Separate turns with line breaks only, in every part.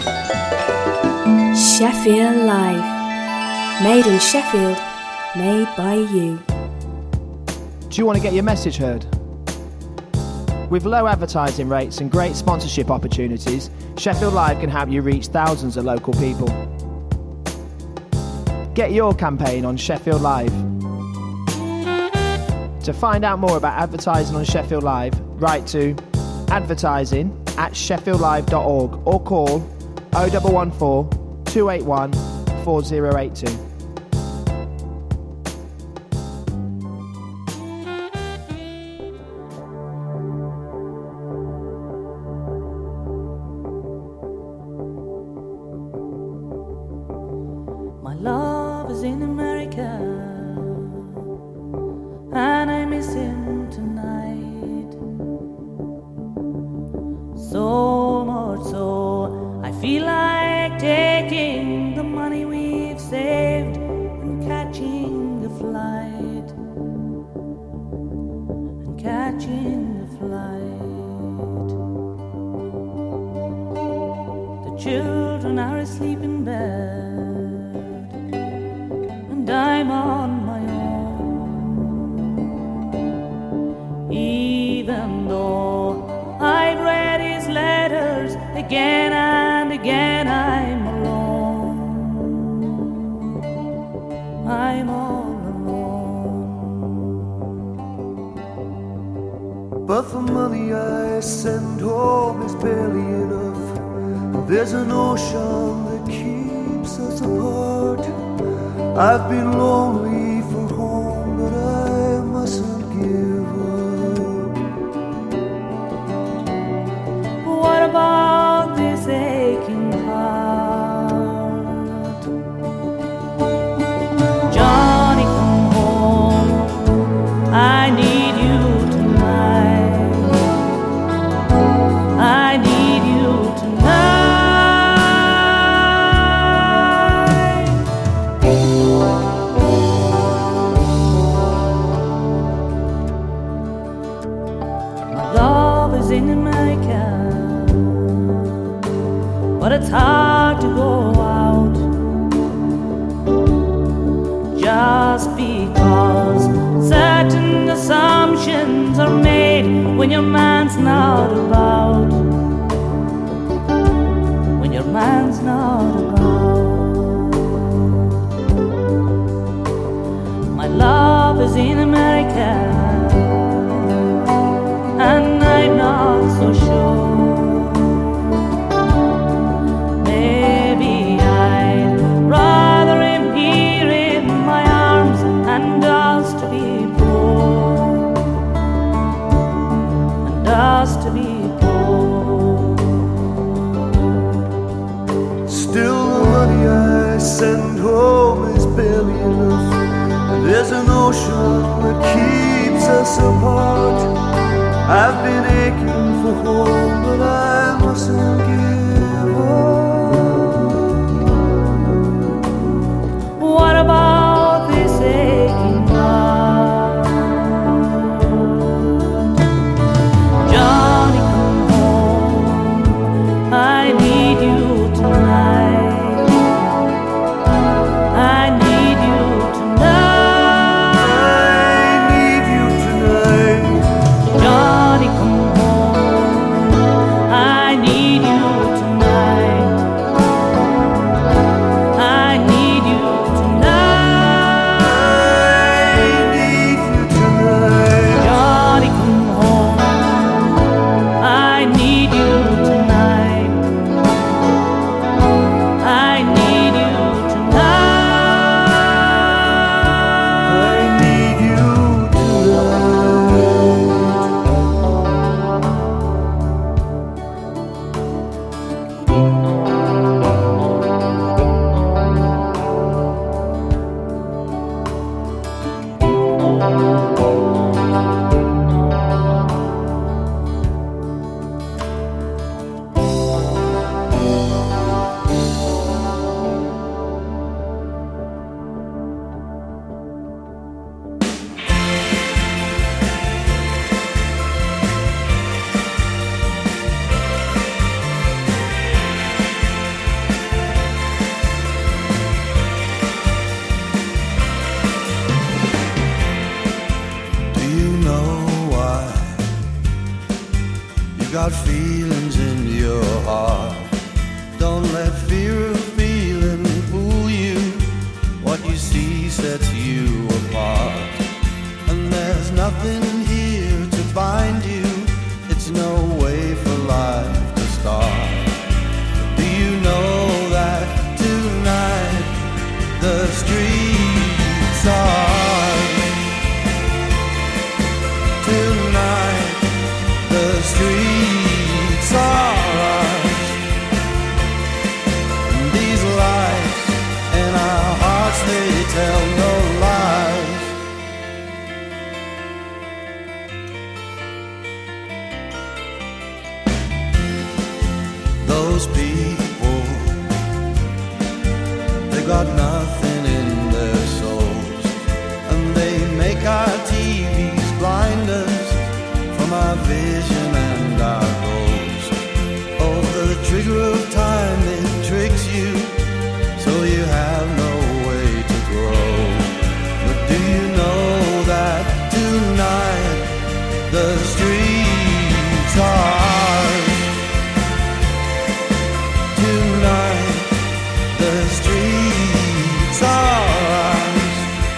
Sheffield Live. Made in Sheffield, made by you.
Do you want to get your message heard? With low advertising rates and great sponsorship opportunities, Sheffield Live can help you reach thousands of local people. Get your campaign on Sheffield Live. To find out more about advertising on Sheffield Live, write to advertising@sheffieldlive.org or call 0114 281 4082.
My love is in America, and I miss him tonight. So much so, I feel like taking the money we've saved and catching a flight. And catching a flight. The children are asleep in bed, and I'm on my own. Even though I've read his letters again and again, I'm alone. I'm all alone.
But the money I send home is barely enough. There's an ocean that keeps us apart. I've been lonely for home, but I mustn't give up.
What about this aching heart? Johnny, come home. I need you tonight. I need you tonight. In America, but it's hard to go out just because certain assumptions are made when your man's not about. When your man's not about. My love is in America, and I'm not so sure. Maybe I'd rather him here in my arms and us to be poor, and us to be poor.
Still the money I send home is barely enough. There's an ocean that keeps us apart. I've been aching for home, but I mustn't give up.
What about this aching heart? Johnny, come home. I need you tonight. I need you tonight.
I need you tonight.
Johnny, come home. I
tell no lies. Those people, they got nothing in their souls, and they make our TVs blind us from our vision and our goals. Oh, the trigger of time, it tricks you, so you have no way to grow. But do you know that tonight the streets are ours? Tonight the streets are ours.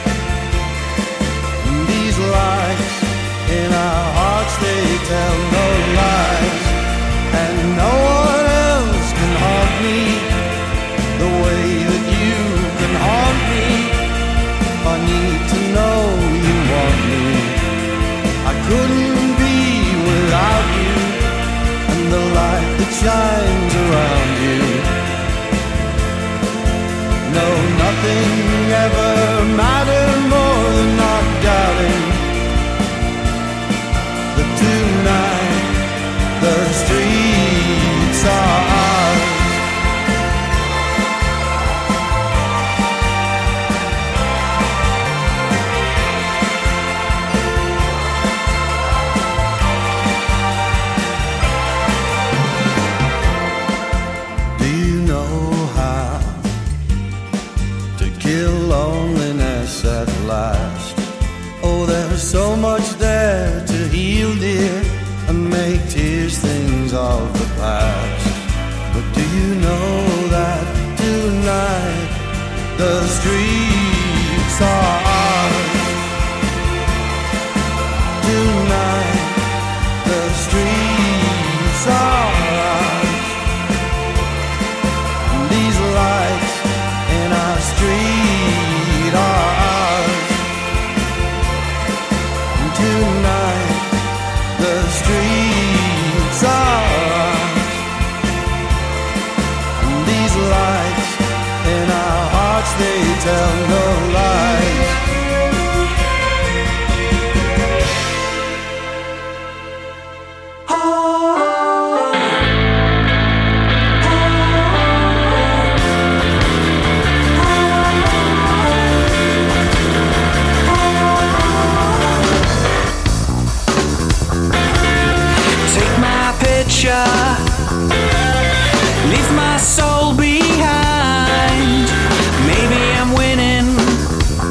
These lights in our hearts, they tell no lies, and no one else can haunt me the way that you can haunt me. I need to know you want me. I couldn't be without you, and the light that shines around you. No, nothing ever mattered more than not doubting that tonight the streets are ours. Do you know how to kill loneliness at last? Oh, there's so much there to heal, dear, and make tears things of the past. But do you know that tonight the streets are ours? Tonight the streets are ours. These lights in our street are ours. Tonight the streets are ours. These lights in our hearts, they tell no lies.
Leave my soul behind. Maybe I'm winning,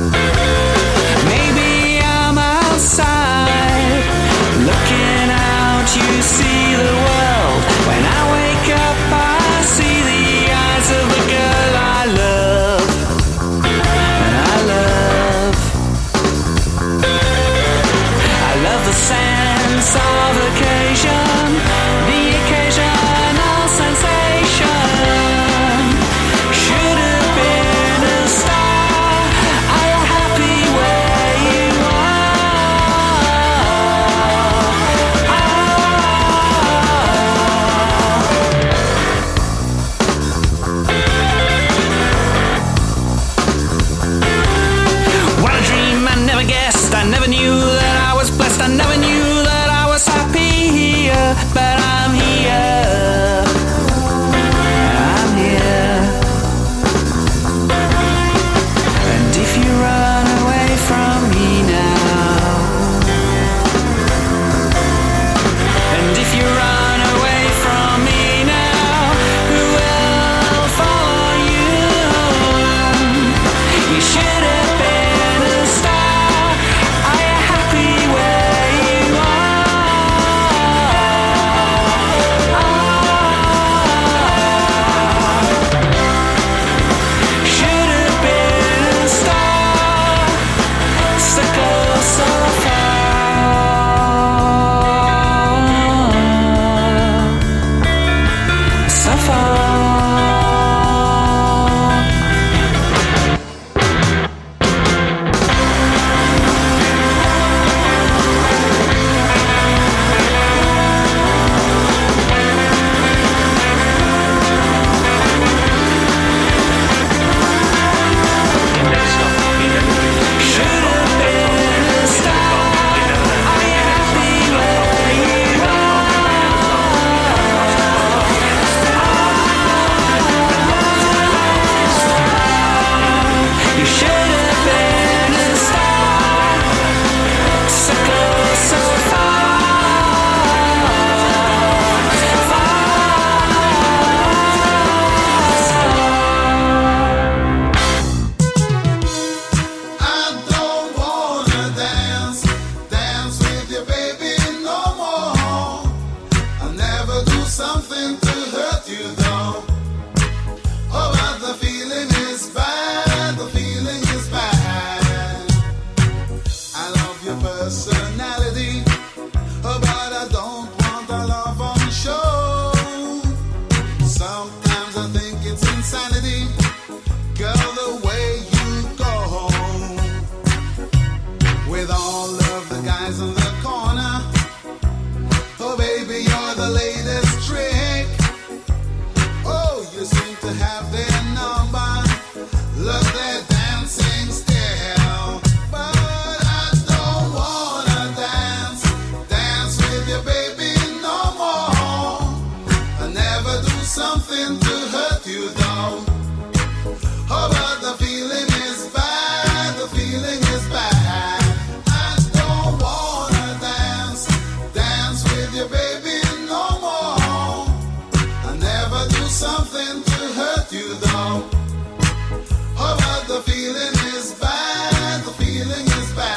it's insanity. Girl, the way you go home with all of the guys in the corner. Oh baby, you're the latest trick. Oh, you seem to have their number. Look, they're dancing still. But I don't wanna dance with you, baby, no more. I never do something to hurt you though. Oh, but the feeling is bad, the feeling is bad. I don't wanna dance with you, baby, no more. I never do something to hurt you though. Oh, but the feeling is bad, the feeling is bad.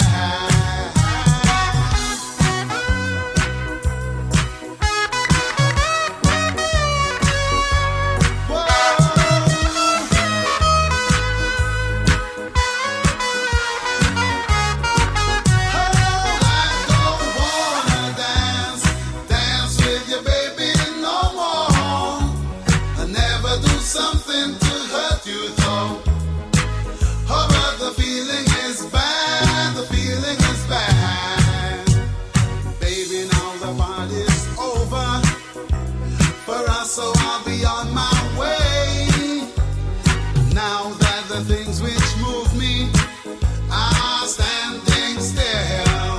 Something to hurt you though. Oh, but the feeling is bad, the feeling is bad. Baby, now the party's over for us, so I'll be on my way. Now that the things which move me are standing still.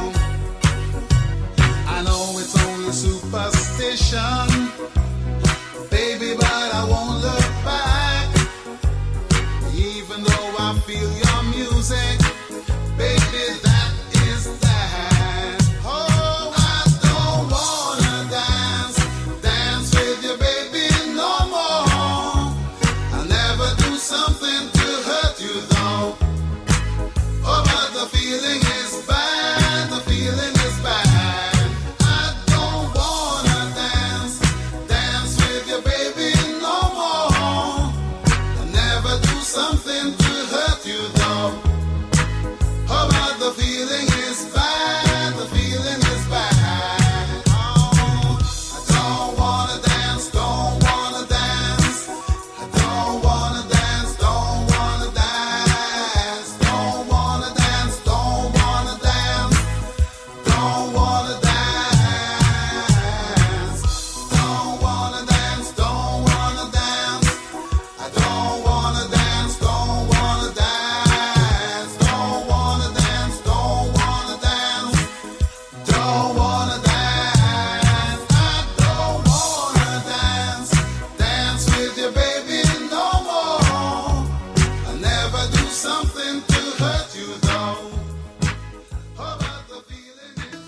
I know it's only superstition, baby, but I won't look back. Even though I feel your music, baby, that is that. Oh, I don't wanna dance with you, baby, no more. I'll never do something to hurt you though. Oh, but the feeling is bad, the feeling is bad. I don't wanna dance with you, baby, no more. I'll never do something to hurt you though. Oh, but the feeling is bad, the feeling is bad. Oh, I don't wanna dance, don't wanna dance. I don't wanna dance, don't wanna dance. Don't wanna dance, don't wanna dance. Don't wanna dance. Don't wanna dance, don't wanna dance. I don't wanna dance, don't wanna dance. Don't wanna dance, don't wanna dance. Don't wanna dance. I don't wanna dance with you, baby, no more. I never do something to hurt you though. Oh, but the feeling is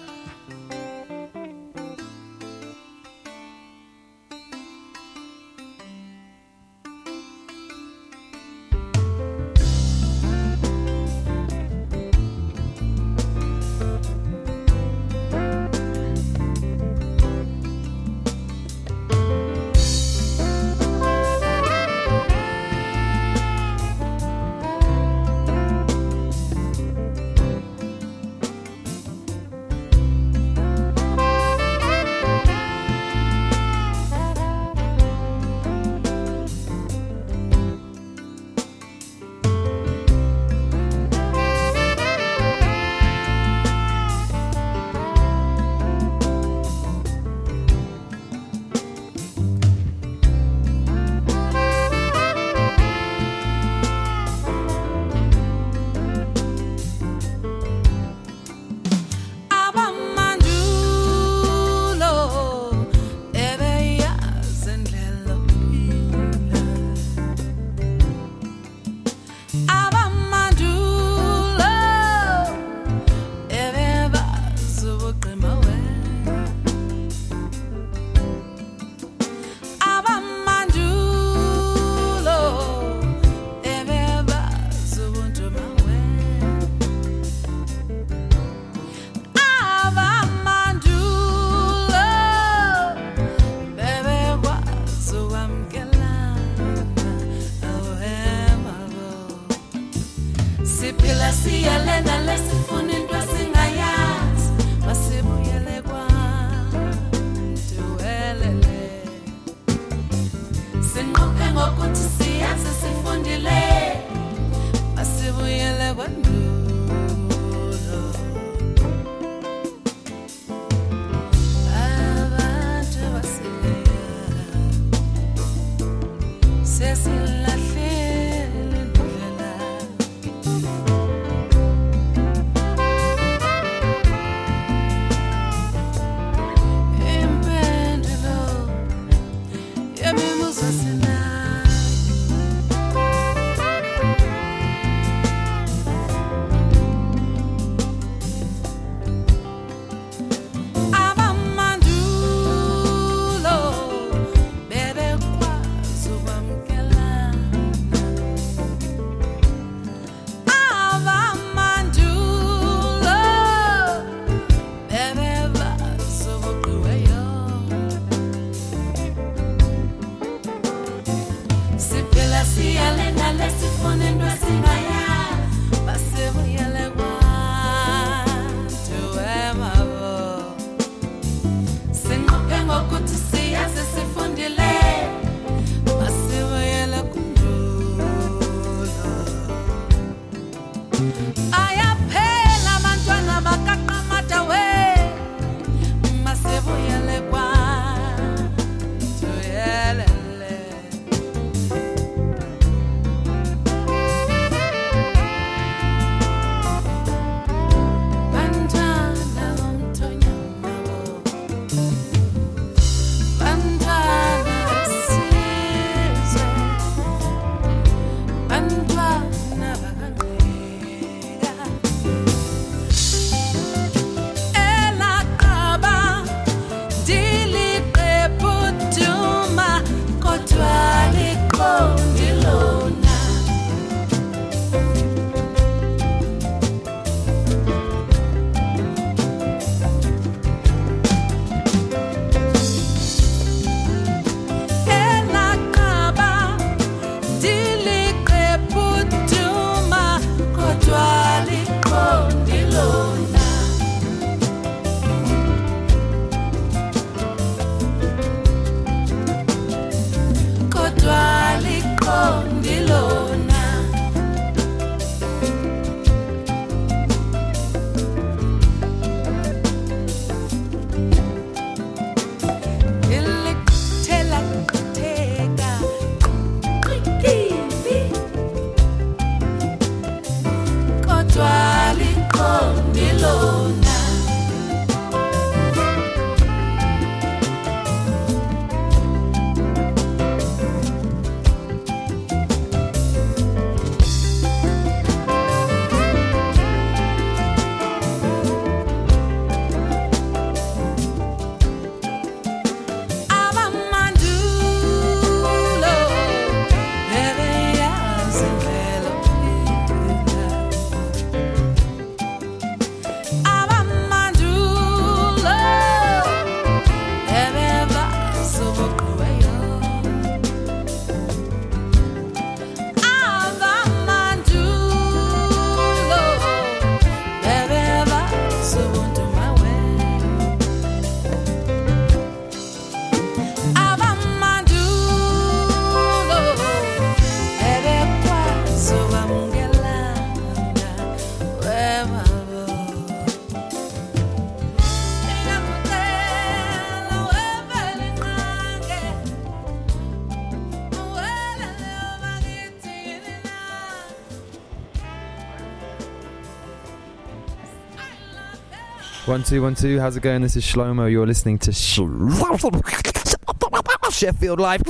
siyalena lesifuna into singayazi masibuyele kwantu welele sinqoke
ngokuthi siyazi sifundile masibuyele kwandulo abantu basileya sesilahlele indlela impendulo yemibuzo sinayo abamandulo bebekwazi ukwamkelana abamandulo bebebazi ubuqiweyo siphila siyalena lesifuna into esingaya basibuyele kwantu emabo sinqophe ngokuthi siyazi sifundile masibuyele kundulo ayaphela abantwana bakaqamata we masibuyele kwantu yelele bantwana bomthonyama bantwana besizwe bantwana bakangqika elaqaba ndiliqephu duma kodwa liqondi lona elaqaba ndiliqephu duma kodwa liqondi lona kodwa liqondi lona ilithela kutheka qikibi kodwa liqondi lona abamandulo bebeyazi impela uphila abamandulo bebebazi ubuqiweyo abamandulo bebebazi ubuntumawe abamandulo bebekwazi ukwamkelana wemabo ingamcela wevele nqange uwelele ubakithini na
1 2 1 2. How's it going? This is Shlomo. You're listening to Sheffield Live.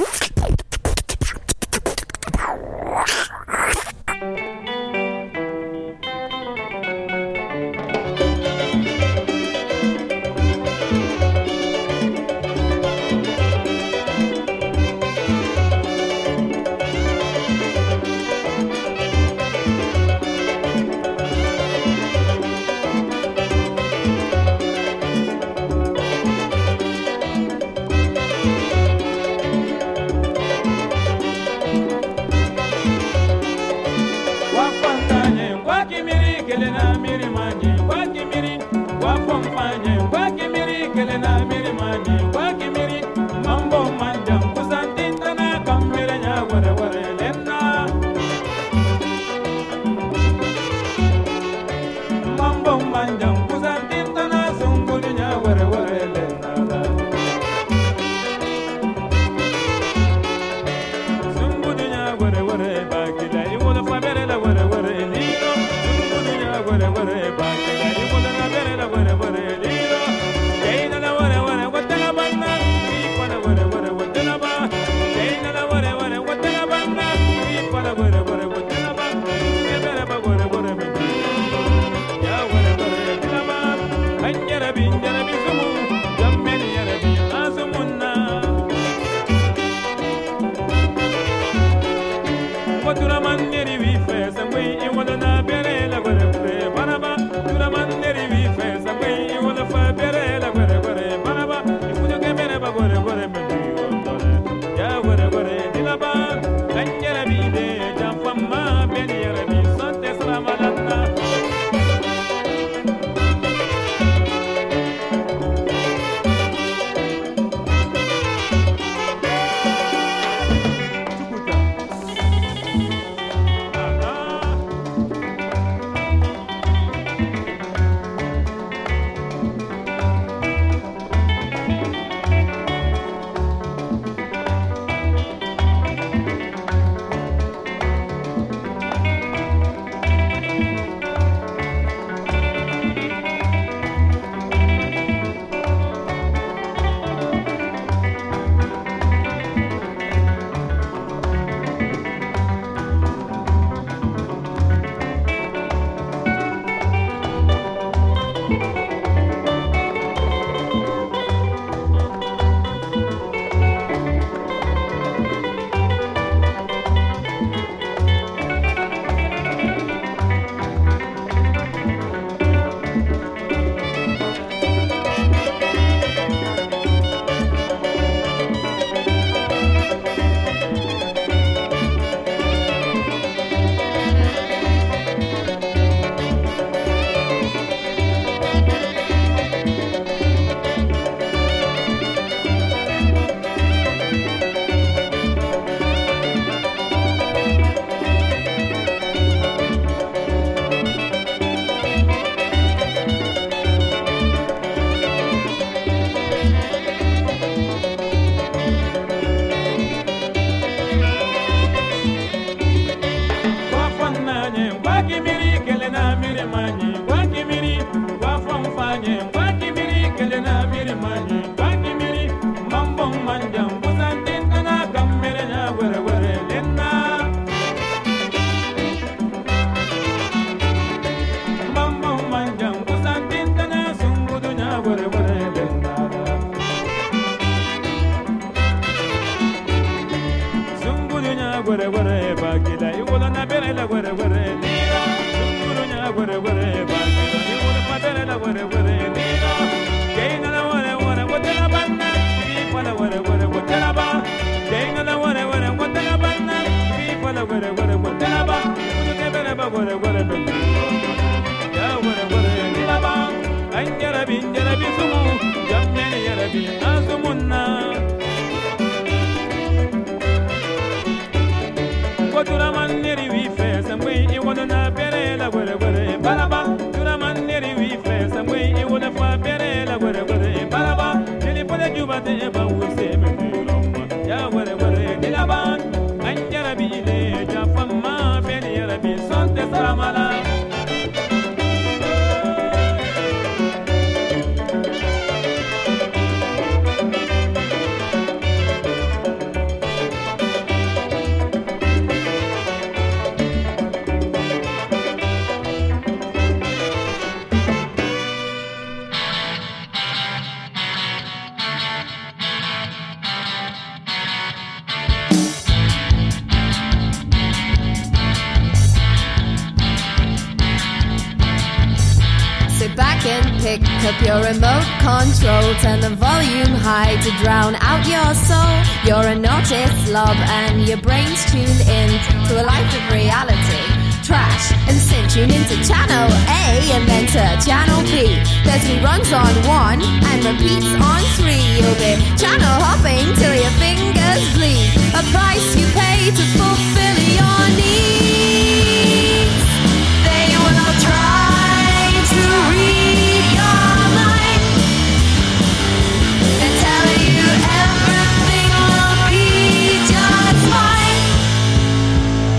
Pick up your remote control, turn the volume high to drown out your soul. You're a naughty slob and your brain's tuned in to a life of reality. Trash and sin, tune into channel A and then to channel B. There's reruns on 1 and repeats on 3. You'll be channel hopping till your fingers bleed. A price you pay to fulfill your needs. They will try to read your mind and tell you everything will be just fine.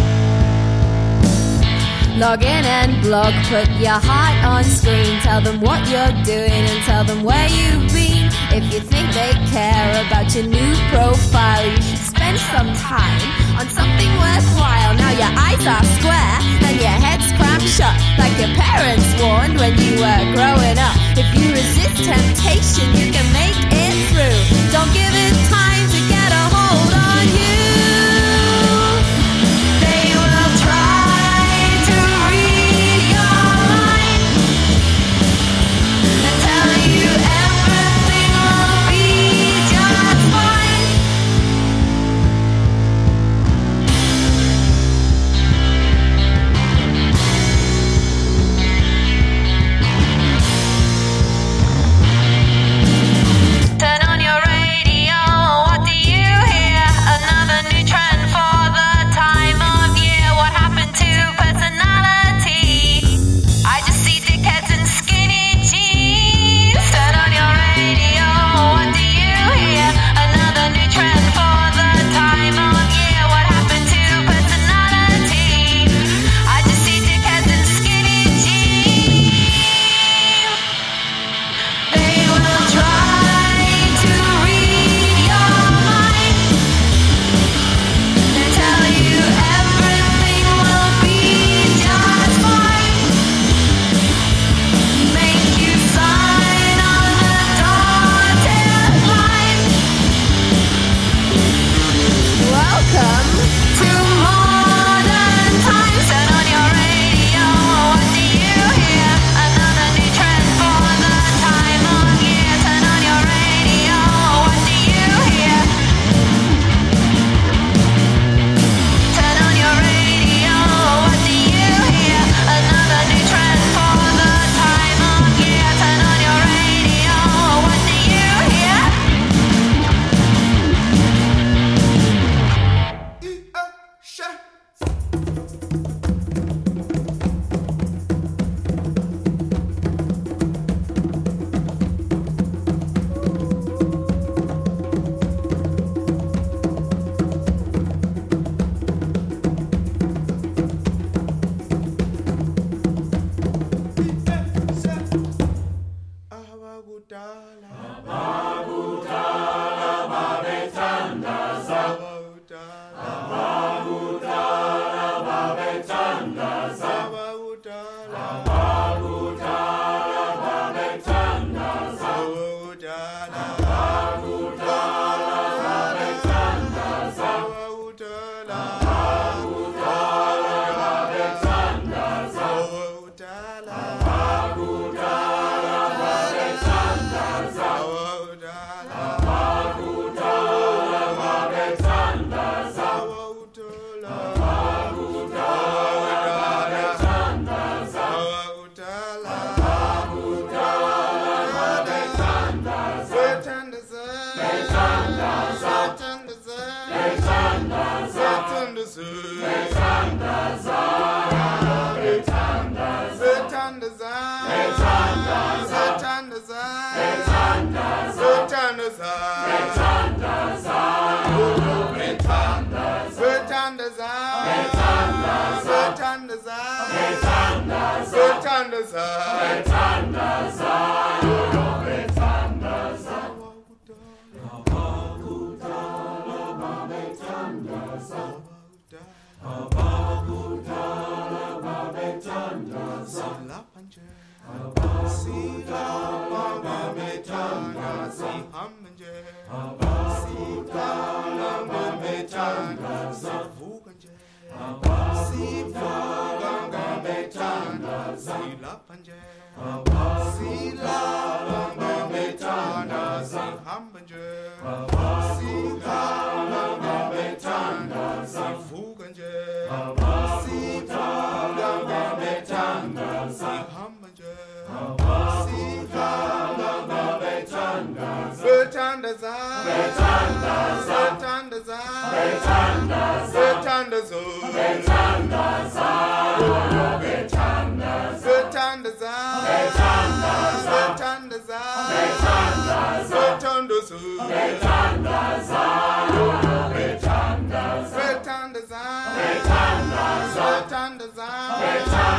Log in and blog, put your heart on screen. Tell them what you're doing and tell them where you've been. If you think they care about your new profile, you should spend some time on something worthwhile. Now your eyes are square and your head's cramped shut, like your parents warned when you were growing up. If you resist temptation, you can make it through. Don't give it time to get a hold on you. They will try to read your mind and tell you everything will be just fine. Turn on your radio, what do you hear? Another new trend for the time of year. What happened to personality? I just see dickheads and skinny jeans. Turn on your radio, what do you hear? Another new trend for the time of year. What happened to personality? I just see dickheads and skinny jeans. They will try to read your mind and tell you everything will be just fine. Make you sign on the dotted line. Welcome to modern times. Turn on your radio, what do you hear? Another new trend for the time of year. Turn on your radio, what do you hear? Turn on your radio, what do you hear? Another new trend for the time of year. Turn on your radio, what do you hear?
Betanda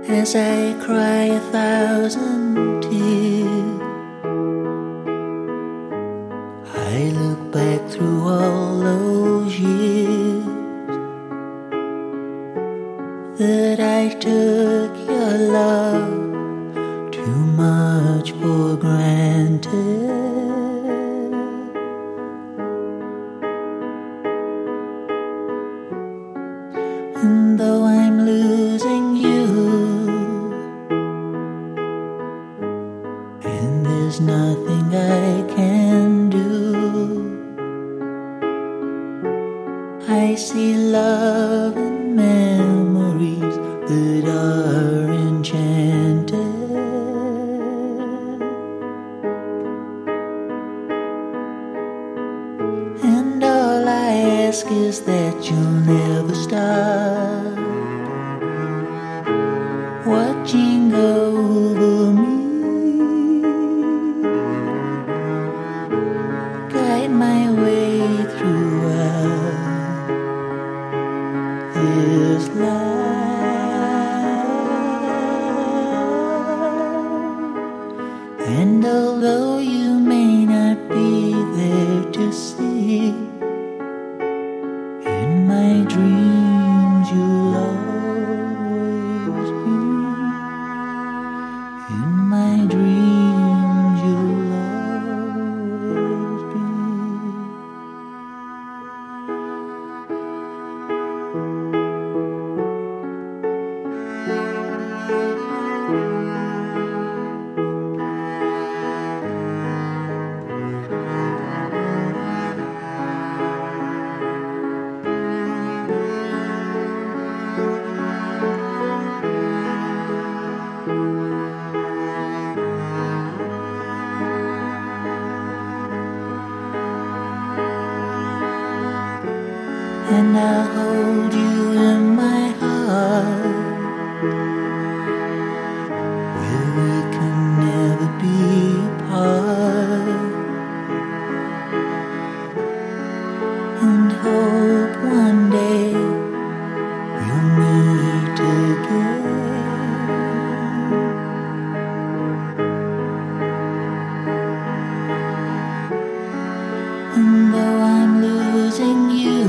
as I cry 1,000 tears. I look back through all those years that I took your love too much for granted. And though I'm losing you, and there's nothing I can do, I see love and memories that are enchanted. And all I ask is that you'll never stop watching over me, guide my way throughout this life. And although you may not be there to see, in my dreams you'll always be. In my dreams you'll always be. And I'll hold you in my heart, where we can never be apart, and hope one day we'll meet again. And though I'm losing you,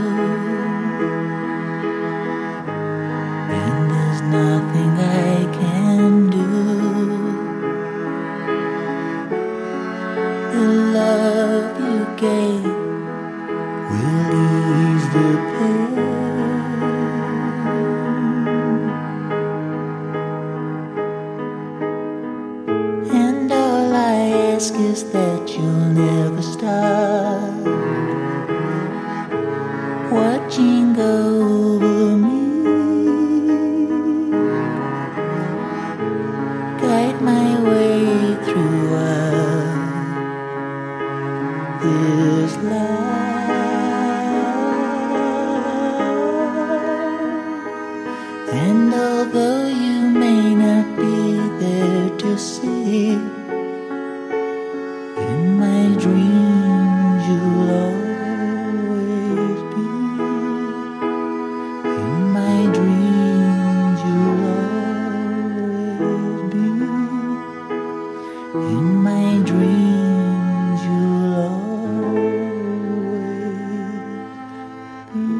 nothing I can do, the love you gave will ease the pain. And all I ask is that you'll never stop watching over me, guide my way throughout this life. And although you may not be there to see, in my dreams you'll always be. In my dreams you'll always be. In my dreams you'll always be.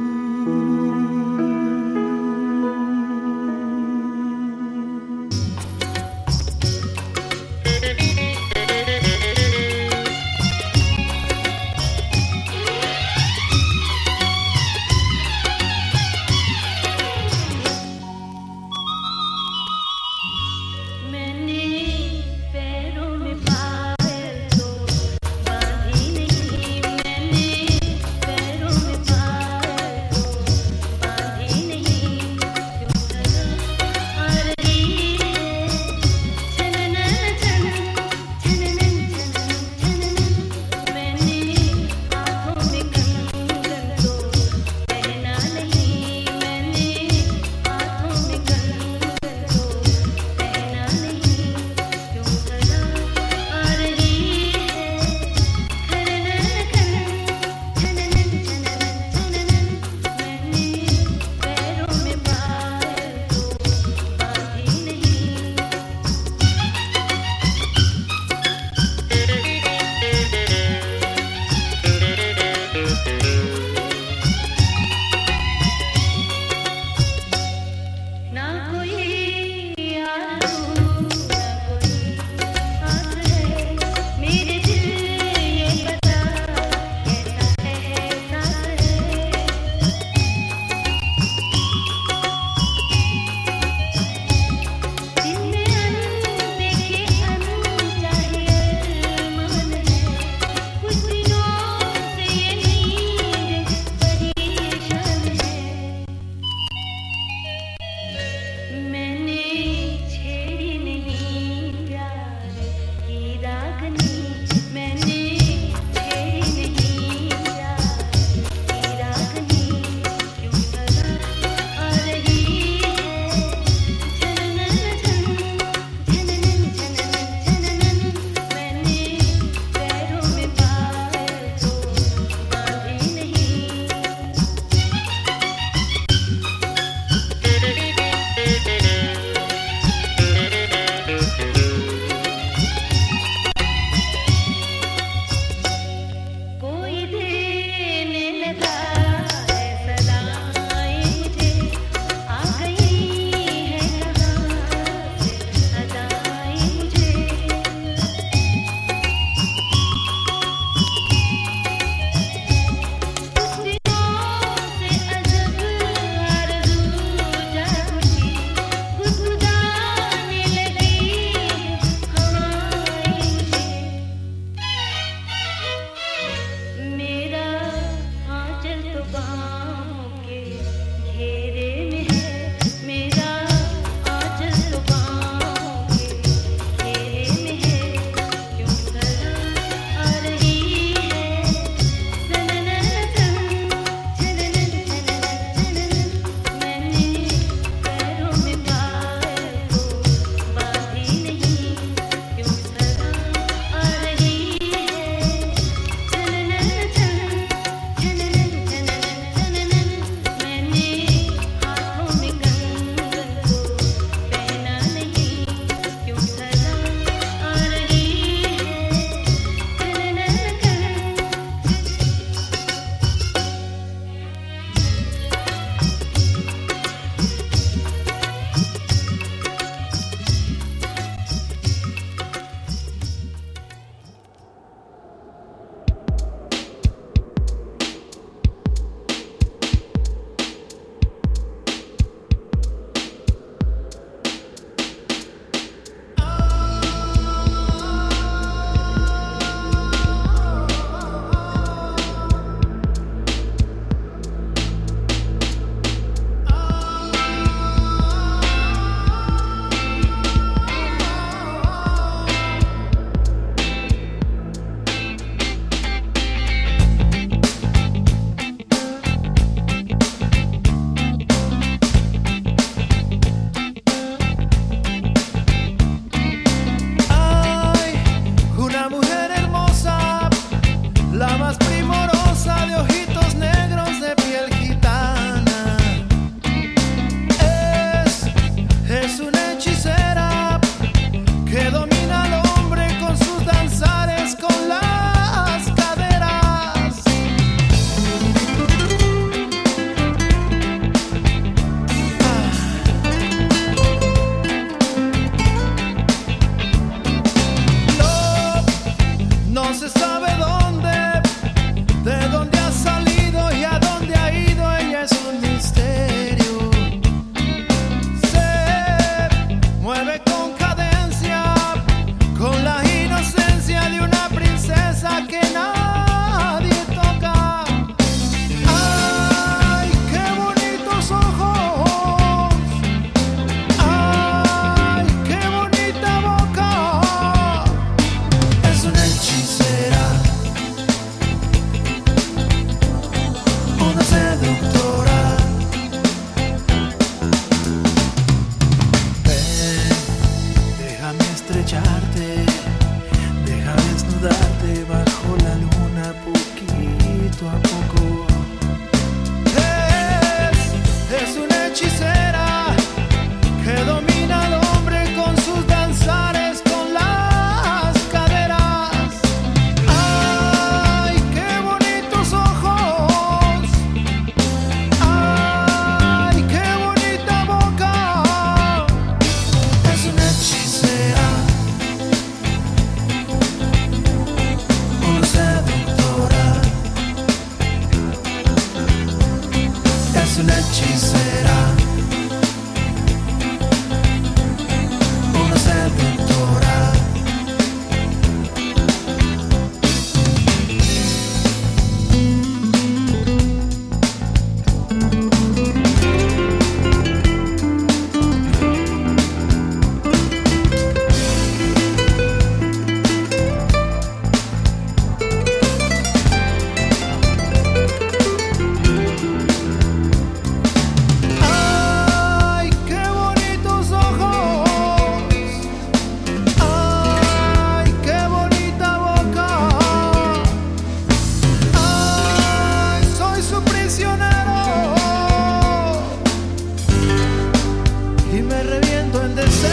y me reviento en deseo.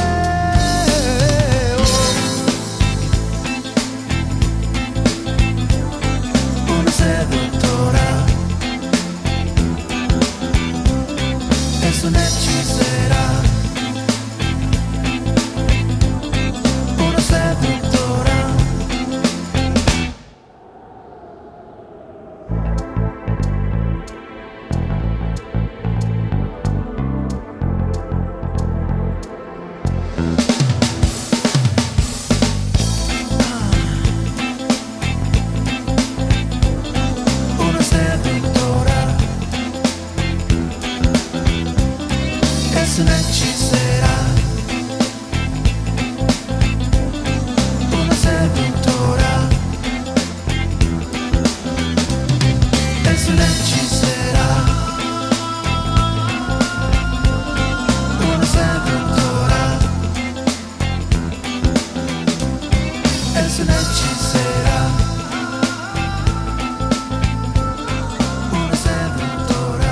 Una seductora es una hechicera. Una seductora. Una seductora es una hechicera. Una seductora es una hechicera. Una seductora es una hechicera. Una seductora.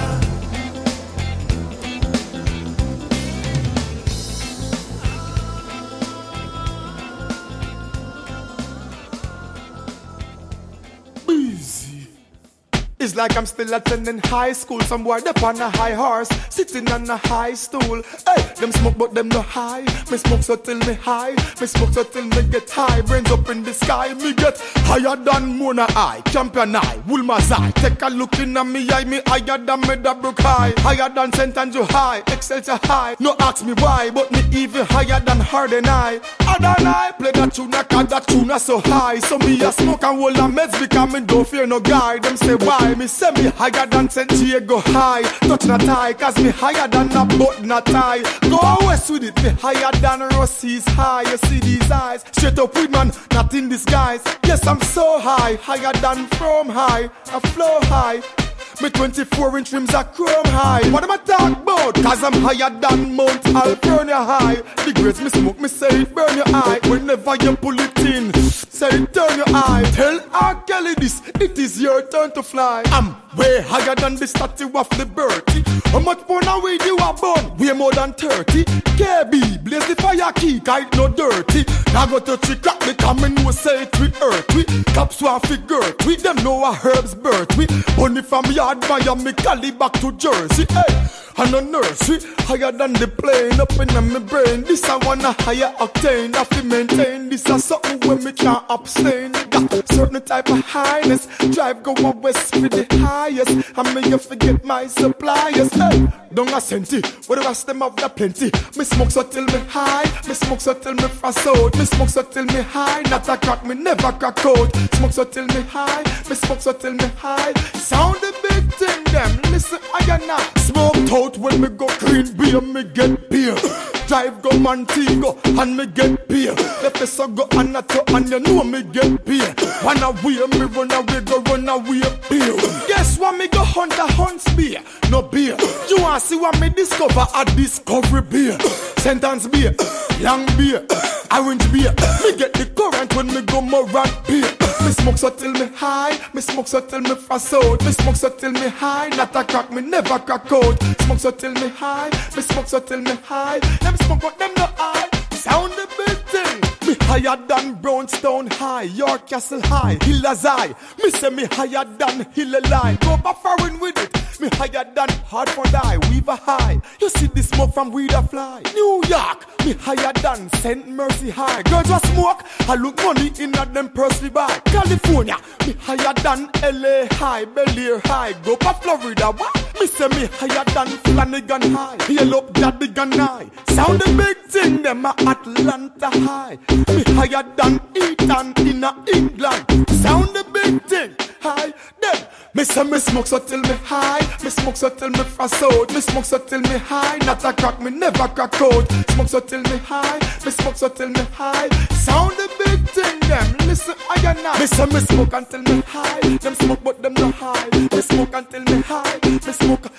Easy. It's like I'm still attending high school. Some boy up on a high horse, sitting on a high stool. Hey, them smoke but them no high. Me smoke so till me high. Me smoke so till me get high. Brains up in the sky. Me get higher than Mona Eye, Champion Eye, Woolma's Eye. Take a look in at me eye. Me higher than Meadowbrook High. Higher than St. Andrew High, Excelsior High. No ask me why, but me even higher than Harden High. Harden High play that tune, cause that tune so high. So me a smoke and hold a meds because me don't fear no guy. Them say why? Me say me higher than St. Diego High. Touch not tie, cause me higher than a boat not tie. Go west with it, me higher than Rossi's High. You see these eyes, straight up with man, not in disguise. Yes, I'm so high, higher than from high. I flow high. Me 24-inch rims are chrome high. What am I talk about? Cause I'm higher than Mount Alvernia High. The grades me smoke, me say it burn your eye. Whenever you pull it in, say it turn your eye. Tell R. Kelly this, it is your turn to fly. I'm way higher than the statue of liberty. How much more now weed you are born? Way more than 30. KB, blaze the fire key, kite no dirty. Now go to trick crack, me come and no say it we earth. We cops want figure, we them know a herb's birth. We only from yard by me cali back to Jersey. Hey, I'm a nursery, higher than the plane. Up in my brain, this I want a higher octane. Have to maintain this is something when me can't abstain. Got certain type of highness. Drive go on west for the highest. I may you forget my suppliers. Hey, don't a senti, what the rest them have the plenty. Me smoke so till me high, me smoke so till me fast out. Me smoke so till me high, not a crack, me never crack out. Smoke so till me high, me smoke so till me high. Sound the big thing them, listen I now. Smoke out when me go clean beer, me get beer. Drive go Montego and me get beer. Left the so go Anato and you know me get beer. Run away, me run away, go run away, beer. Guess what, me go hunt a hunts beer, no beer. You want see what me discover a discovery beer. Sentence beer, long beer, orange beer. Me get the current when me go Moran beer. Me smoke so till me high, me smoke so till me fast out. Me smoke so till me high, not a crack, me never crack out. Smoke so till me high, me smoke so till me high. Them smoke but them no high, sound the big thing. Me higher than Brownstone High, York Castle High, Hiller's High. Me say me higher than Hillelai. Go back foreign with it. Me higher than Hartford High, Weaver High. You see the smoke from Weeder Fly. New York, me higher than St. Mercy High. Girls what smoke, I look money in at them Pursley by. California, me higher than LA High, Bel Air High. Go back Florida, what? Me say me higher than Flanagan High. Hail up Jadigan High. Sound the big thing, them a Atlanta High. Me higher than Eton in a England. Sound the big thing, high. Then me say me smoke so till me high. Me smoke so till me fast out. Me smoke so till me high. Not a crack, me never crack out. Smoke so till me high. Me smoke so till me high. Sound the big thing, them. Listen, I am not. Me say me smoke until me high. Them smoke but them no high. Me smoke until me high. Me smoke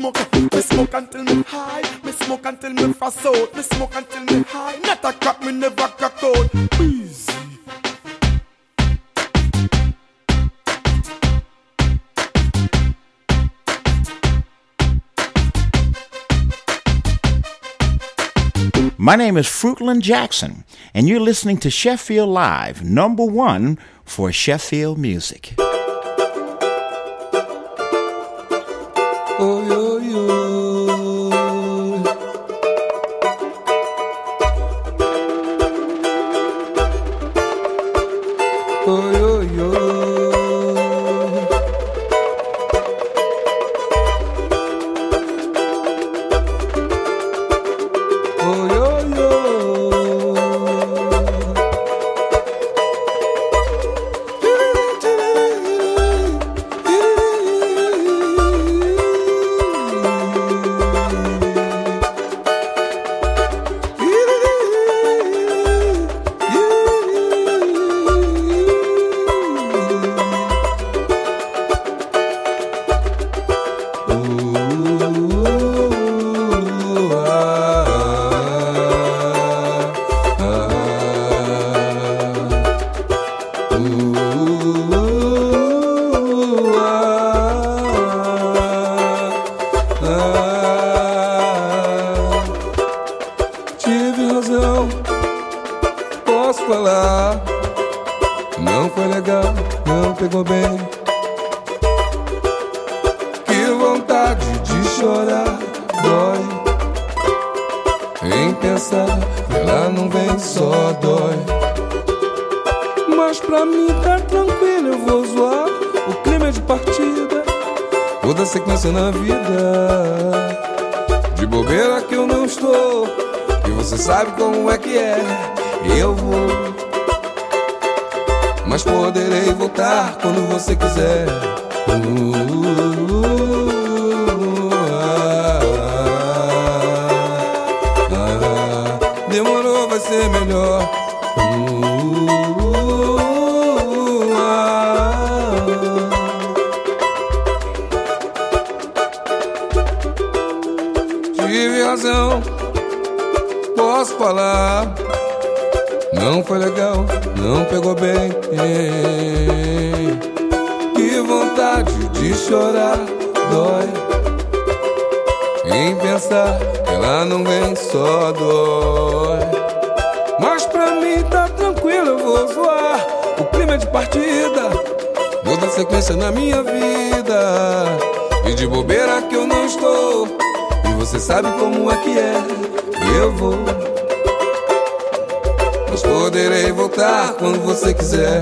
until me high. Me smoke until me fast out. Me smoke until me high. Not a crack, me never crack out. Easy.
My name is Fruitland Jackson, and you're listening to Sheffield Live, #1 for Sheffield music.
Oh, yo, yo. Oh, yo, yo. Oh, yo, yo. Tive razão, posso falar. Não foi legal, não pegou bem. Que vontade de chorar, dói. Em pensar, ela não vem, só dói. Mas pra mim tá tranquilo, eu vou zoar. O clima é de partida, vou dar sequência na vida. De bobeira que eu não estou, e você sabe como é que é. Eu vou, mas poderei voltar quando você quiser. Demorou, vai ser melhor. Tive razão, posso falar. Não foi legal, não pegou bem. Que vontade de chorar, dói. Em pensar que ela não vem, só dói. Mas pra mim tá tranquilo, eu vou zoar. O clima é de partida, vou dar sequência na minha vida. E de bobeira que eu não estou, e você sabe como é que é. Eu vou, mas poderei voltar quando você quiser.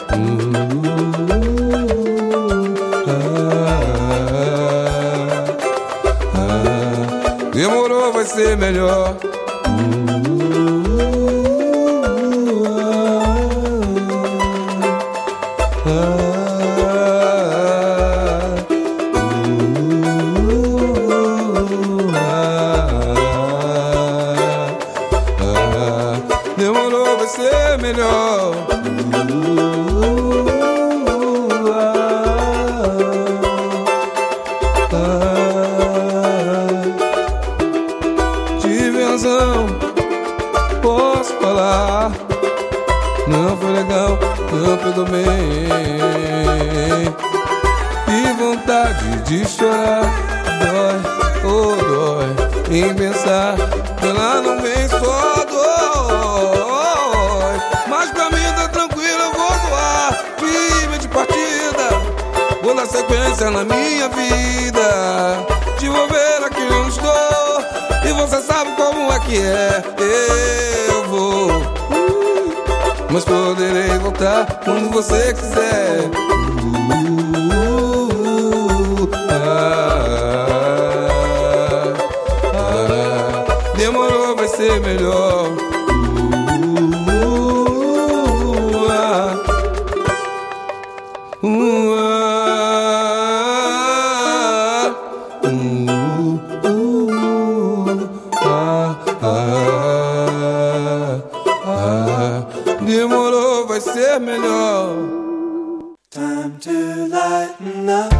Demorou, vai ser melhor. Demorou, vai ser melhor. Tive razão, posso falar. Não foi legal, não pegou bem. E vontade de chorar, dói, oh dói. Em pensar que ela não vem, só dói. Mas pra mim tá tranquilo, eu vou zoar. Time de partida, vou dar sequência na minha vida. De bobeira que eu estou, e você sabe como é que é. Eu vou, mas poderei voltar quando você quiser. Demorou, vai ser melhor. Demorou, vai ser melhor.
Time to lighten up.